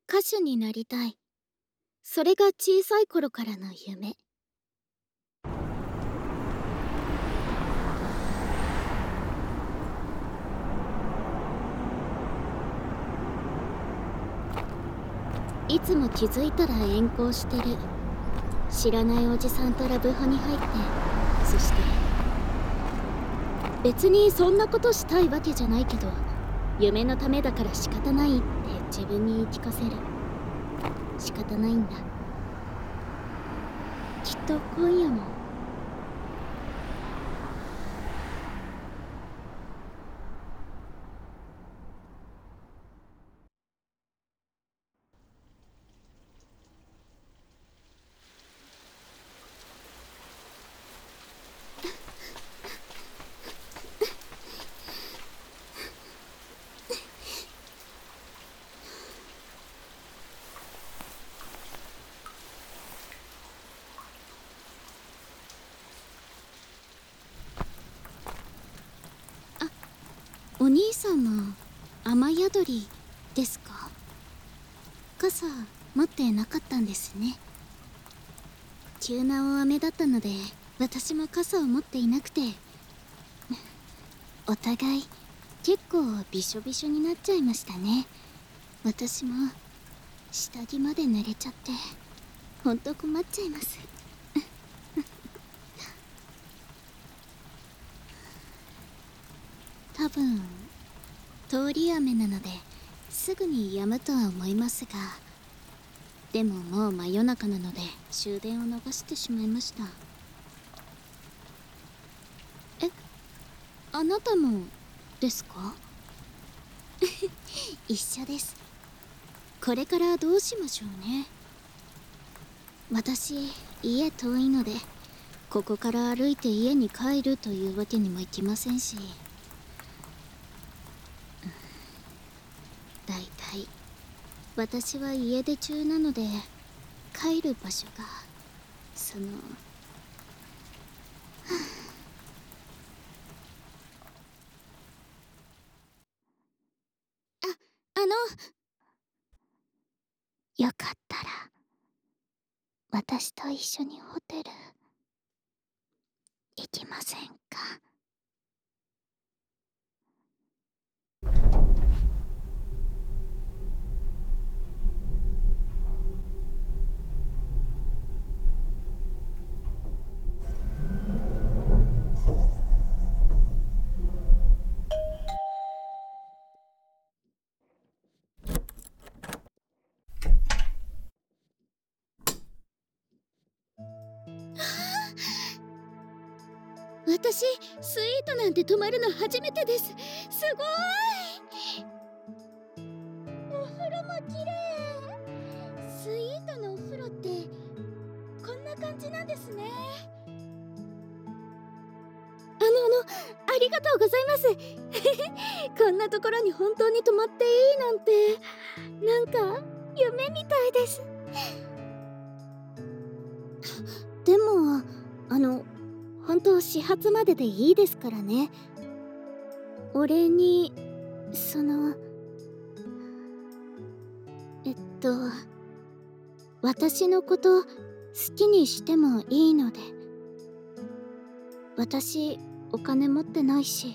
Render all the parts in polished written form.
歌手になりたい。それが小さい頃からの夢。いつも気づいたら遠行してる。知らないおじさんとラブホに入って、そして別にそんなことしたいわけじゃないけど、夢のためだから仕方ないって自分に言い聞かせる。仕方ないんだ。きっと今夜も。お兄さんも雨宿りですか？傘持ってなかったんですね。急な大雨だったので私も傘を持っていなくて、お互い結構びしょびしょになっちゃいましたね。私も下着まで濡れちゃってほんと困っちゃいます。多分通り雨なのですぐに止むとは思いますが、でももう真夜中なので終電を逃してしまいました。え、あなたもですか？一緒です。これからどうしましょうね。私家遠いのでここから歩いて家に帰るというわけにもいきませんし、だいたい私は家出中なので帰る場所がそのあのよかったら私と一緒にホテル行きませんか？私スイートなんて泊まるの初めてです。すごーい。お風呂も綺麗。スイートのお風呂ってこんな感じなんですね。ありがとうございます。こんなところに本当に泊まっていいなんて、なんか夢みたいです。でも本当始発まででいいですからね。お礼にえっと私のこと好きにしてもいいので。私お金持ってないし。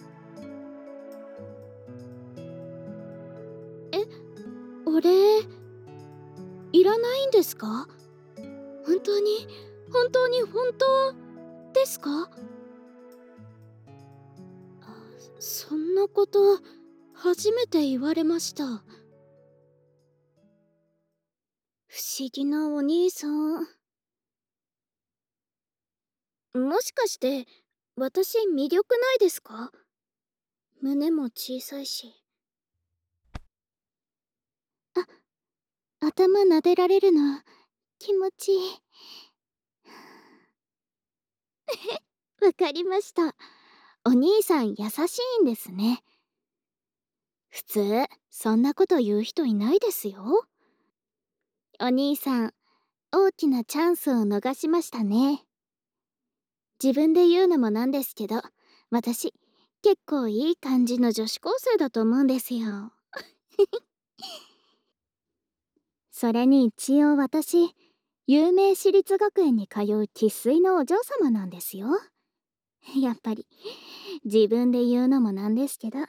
え、お礼いらないんですか？本当に本当ですか？そんなこと初めて言われました。不思議なお兄さん。もしかして私魅力ないですか？胸も小さいし。頭撫でられるの気持ちいい。わかりました。お兄さん優しいんですね。普通そんなこと言う人いないですよ。お兄さん大きなチャンスを逃しましたね。自分で言うのもなんですけど、私結構いい感じの女子高生だと思うんですよ。 それに一応私、有名私立学園に通う生粋のお嬢様なんですよ。やっぱり、自分で言うのもなんですけど。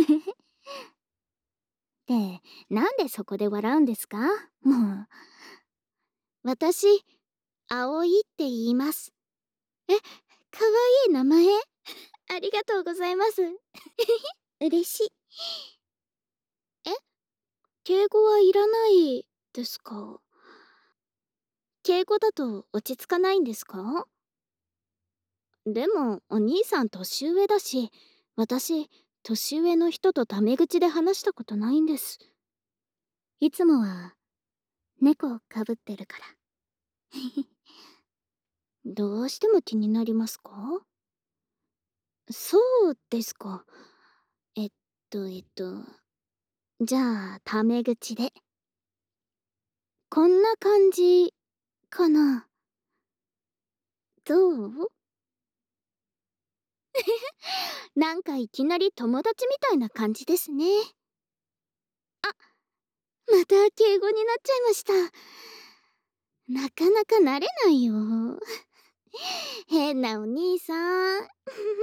で、なんでそこで笑うんですか？もう。私、葵って言います。え、かわいい名前。ありがとうございます。嬉しい。え、敬語はいらないですか？敬語だと落ち着かないんですか？でも、お兄さん年上だし、私、年上の人とタメ口で話したことないんです。いつもは、猫かぶってるから。どうしても気になりますか？そうですか。えっえっと、じゃあ、タメ口で。こんな感じ、かな。どう？なんかいきなり友達みたいな感じですね。また敬語になっちゃいました。なかなか慣れないよ。変なお兄さん。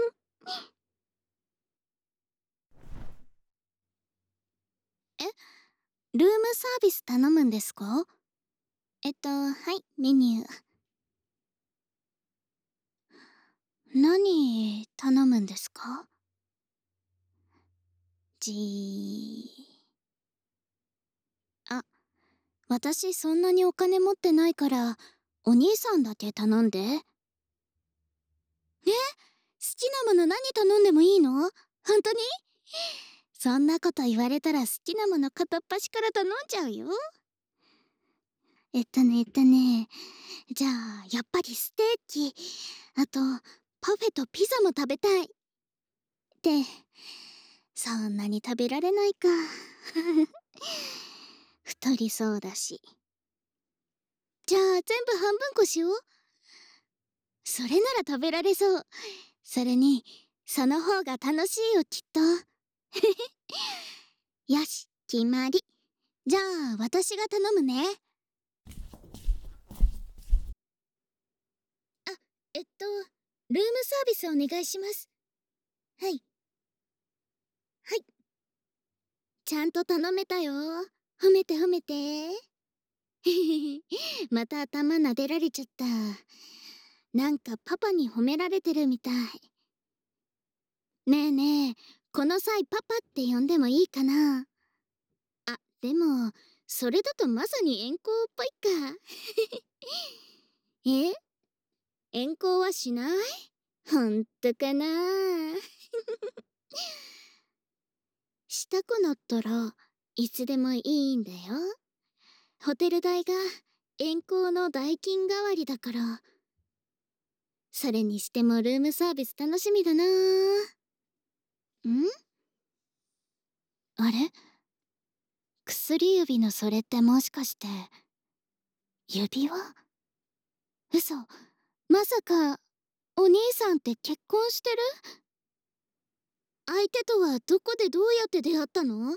え、ルームサービス頼むんですか？はい、メニュー。何頼むんですか？じー。あ、私そんなにお金持ってないから、お兄さんだけ頼んで。好きなもの何頼んでもいいの？本当に？そんなこと言われたら好きなもの片っ端から頼んじゃうよ。じゃあ、やっぱりステーキ、あと、パフェとピザも食べたい。って、そんなに食べられないか。太りそうだし。じゃあ、全部半分こしよう。それなら食べられそう。それに、その方が楽しいよ、きっと。よし、決まり。じゃあ、私が頼むね。あ、ルームサービスお願いします。はい。はい。ちゃんと頼めたよ。褒めて褒めて。また頭撫でられちゃった。なんかパパに褒められてるみたい。ねえねえ、この際パパって呼んでもいいかな？あ、でも、それだとまさに遠行っぽいか。え？遠行はしない？ほんとかな？したくなったらいつでもいいんだよ。ホテル代が遠行の代金代わりだから。それにしてもルームサービス楽しみだな。あれ？薬指のそれってもしかして指輪？嘘。まさかお兄さんって結婚してる？相手とはどこでどうやって出会ったの？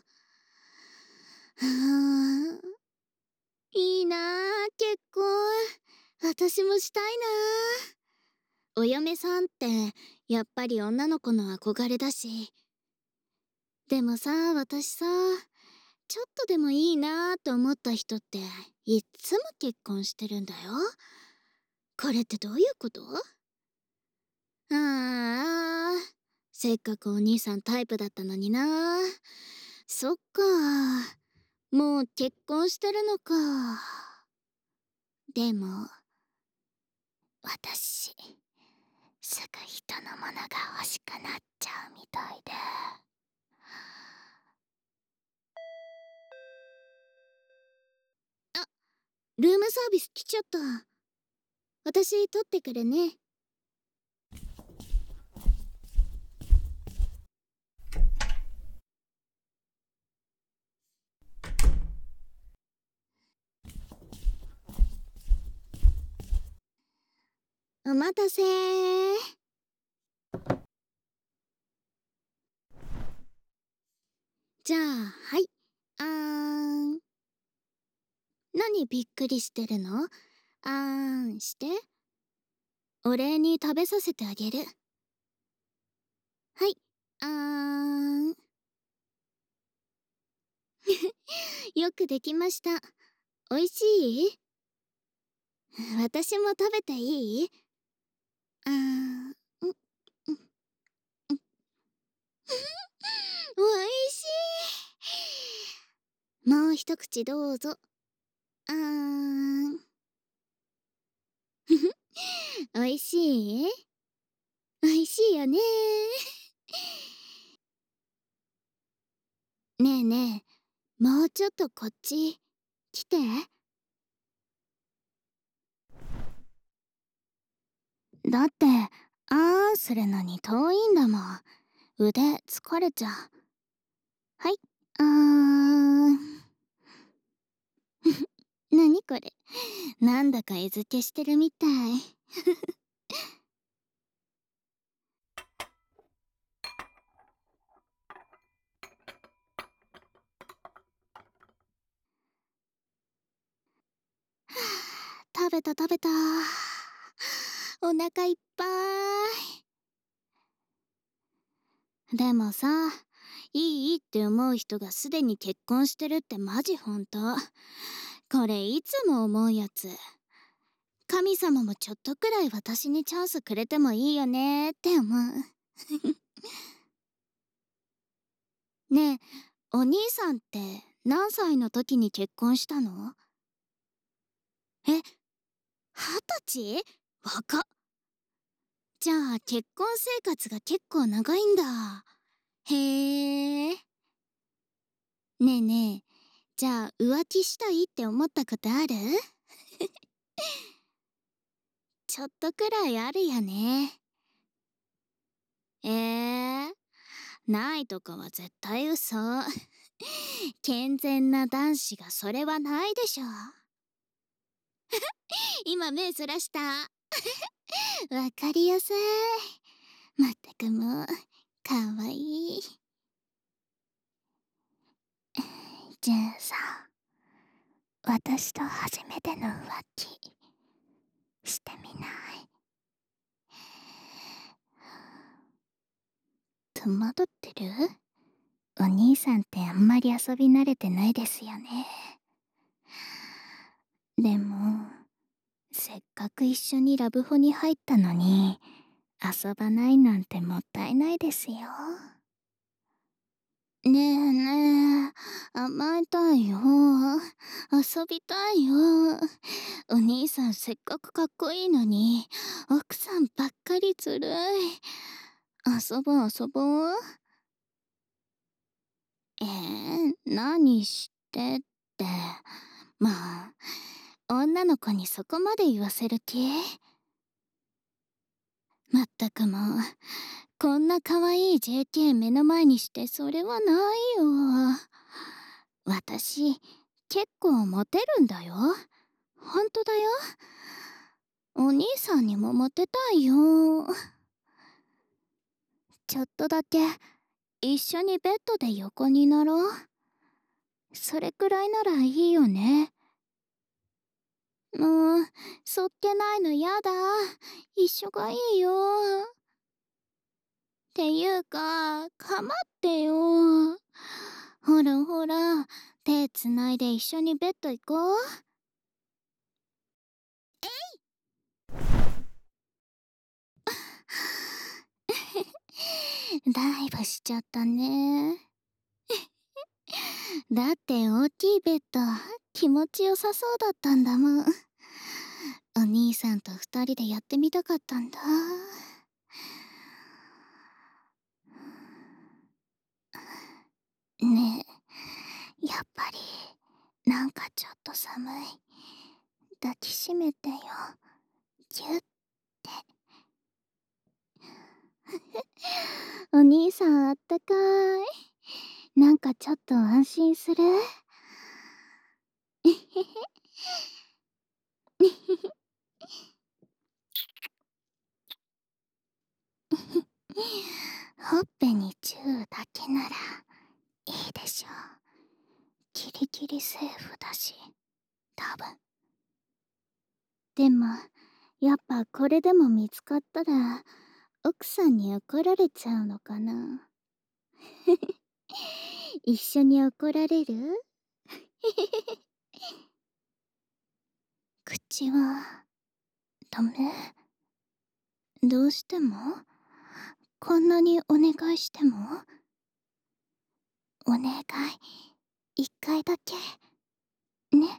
いいなあ、結婚。私もしたいなあ。お嫁さんってやっぱり女の子の憧れだし。でもさ、私さ、ちょっとでもいいなと思った人っていっつも結婚してるんだよ。これってどういうこと？ああ、せっかくお兄さんタイプだったのにな。そっか。もう結婚してるのか。でも、私、すぐ人のものが欲しくなっちゃうみたいで。あ、ルームサービス来ちゃった。私取ってくるね。お待たせー。じゃあ、はい。あーん。 何びっくりしてるの？あーんして。お礼に食べさせてあげる。はい。あーん。よくできました。おいしい？私も食べていい？あーん。おいしい。もう一口どうぞ。あーん。おいしい？おいしいよね。ねえねえ、もうちょっとこっち来て。だってあーんするのに遠いんだもん。腕疲れちゃう。はい。あーん。なにこれ、なんだか餌付けしてるみたい。食べた食べた。お腹いっぱい。でもさ、いいって思う人がすでに結婚してるってマジ本当。これいつも思うやつ。神様もちょっとくらい私にチャンスくれてもいいよねって思う。ねえ、お兄さんって何歳の時に結婚したの？え、20歳？若っ。じゃあ結婚生活が結構長いんだ。へえ。ねえねえ、じゃあ浮気したいって思ったことある？ちょっとくらいあるよね。ないとかは絶対嘘。健全な男子がそれはないでしょ。今目そらした。わかりやすい。まったくもう、かわいい。じゃあさ、私と初めての浮気してみない？戸惑ってる？お兄さんってあんまり遊び慣れてないですよね。でもせっかく一緒にラブホに入ったのに遊ばないなんてもったいないですよ。ねえねえ、甘えたいよ。遊びたいよ。お兄さんせっかくかっこいいのに奥さんばっかりずるい。遊ぼう遊ぼう。何してって。まあ女の子にそこまで言わせる気？まったくもう、こんな可愛い JK 目の前にしてそれはないよ。私結構モテるんだよ。ほんとだよ。お兄さんにもモテたいよ。ちょっとだけ一緒にベッドで横になろう。それくらいならいいよね。もうそっけないのやだ。一緒がいいよ。っていうかかまってよ。ほらほら、手つないで一緒にベッド行こう。ダイブしちゃったね。だって大きいベッド気持ちよさそうだったんだもん。お兄さんと二人でやってみたかったんだ。ねえ、やっぱりなんかちょっと寒い。抱きしめてよ、ぎゅって。お兄さんあったかい。なんかちょっと安心する。ほっぺにチューだけならいいでしょ。ギリギリセーフだし多分。でもやっぱこれでも見つかったら奥さんに怒られちゃうのかな。一緒に怒られる？口はダメ？どうしても？こんなにお願いしても？お願い、一回だけね。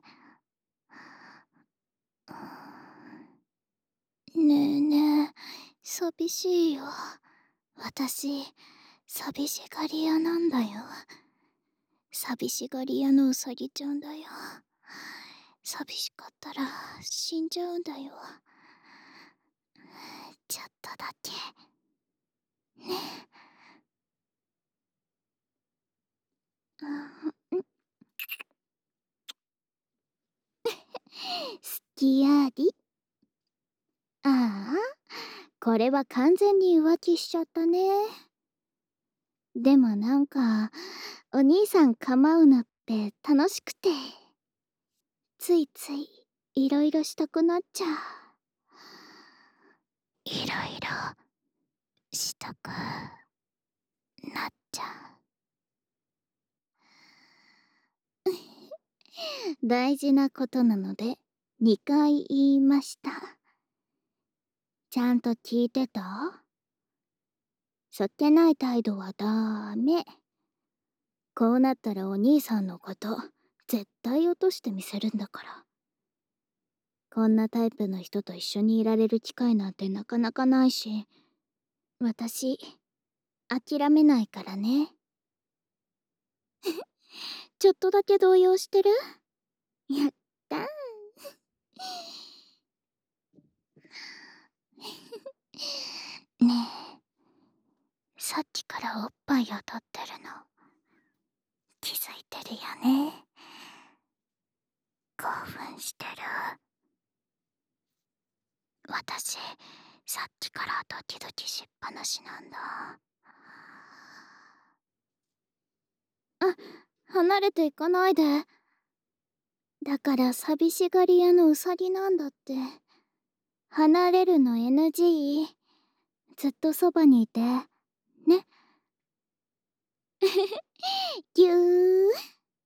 ねえねえ、寂しいよ。私寂しがり屋なんだよ。寂しがり屋のうさぎちゃんだよ。寂しかったら死んじゃうんだよ。ちょっとだけね。すきやり。ああ、これは完全に浮気しちゃったね。でもなんかお兄さん構うのって楽しくて、ついついいろいろしたくなっちゃう。いろいろしたくなっちゃう。大事なことなので2回言いました。ちゃんと聞いてた？そっけない態度はダメ。こうなったらお兄さんのこと絶対落としてみせるんだから。こんなタイプの人と一緒にいられる機会なんてなかなかないし、私諦めないからね。ちょっとだけ動揺してる？やったー。ねえ、さっきからおっぱいを取ってるの気づいてるよね？興奮してる？私さっきからドキドキしっぱなしなんだ。あ、離れていかないで。だから寂しがり屋のウサギなんだって。離れるの NG。 ずっとそばにいてね。ぎゅー。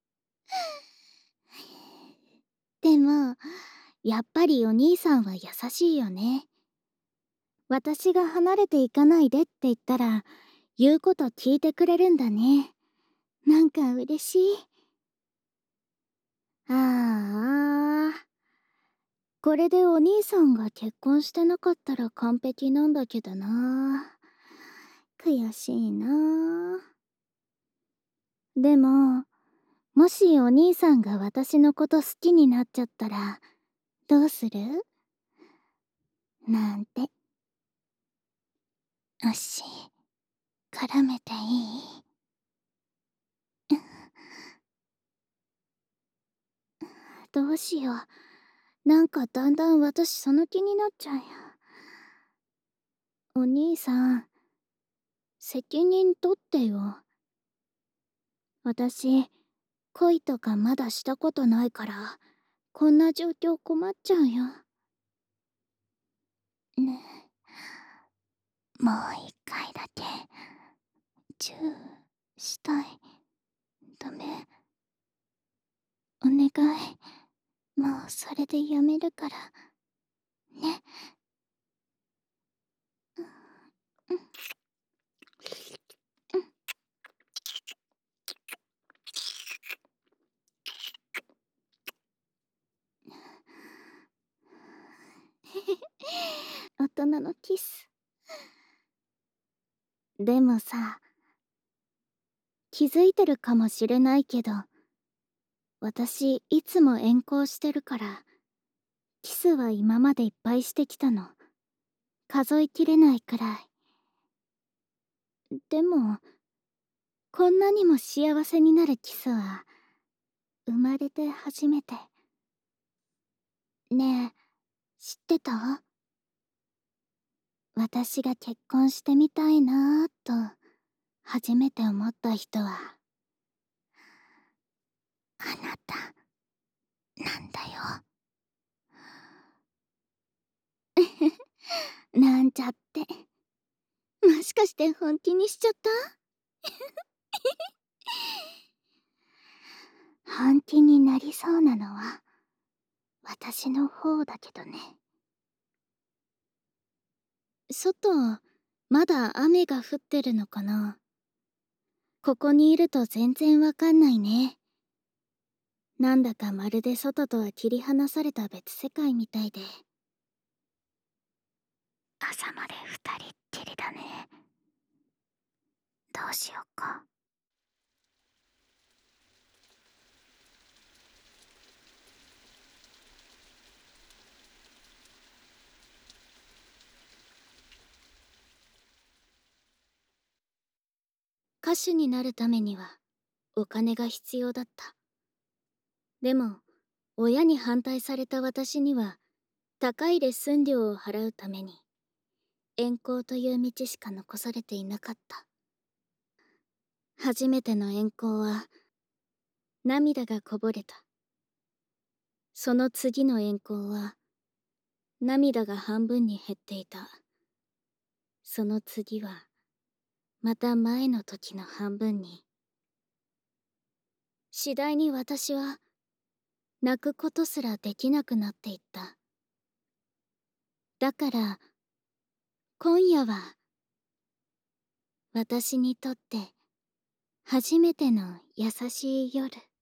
でもやっぱりお兄さんは優しいよね。私が離れていかないでって言ったら言うこと聞いてくれるんだね。なんか嬉しい。ああ、これでお兄さんが結婚してなかったら完璧なんだけどな。悔しいな。でももしお兄さんが私のこと好きになっちゃったらどうする？なんて。足絡めていい？どうしよう。なんかだんだん私その気になっちゃうよ。お兄さん、責任取ってよ。私、恋とかまだしたことないから、こんな状況困っちゃうよ。ねえ、もう一回だけ、チューしたい。ダメ？お願い。もうそれでやめるから。ね。うん。大人のキス。でもさ、気づいてるかもしれないけど、私いつも遠行してるから、キスは今までいっぱいしてきたの。数えきれないくらい。でも、こんなにも幸せになるキスは、生まれて初めて。ねえ、知ってた？私が結婚してみたいなぁと、初めて思った人は、あなた、なんだよ。 なんちゃって。もしかして本気にしちゃった？本気になりそうなのは私の方だけどね。外、まだ雨が降ってるのかな。ここにいると全然わかんないね。なんだかまるで外とは切り離された別世界みたいで。朝まで二人っきりだね。どうしようか。歌手になるためにはお金が必要だった。でも親に反対された私には高いレッスン料を払うために遠行という道しか残されていなかった。初めての遠行は涙がこぼれた。その次の遠行は涙が半分に減っていた。その次はまた前の時の半分に。次第に私は泣くことすらできなくなっていった。だから今夜は私にとって初めての優しい夜。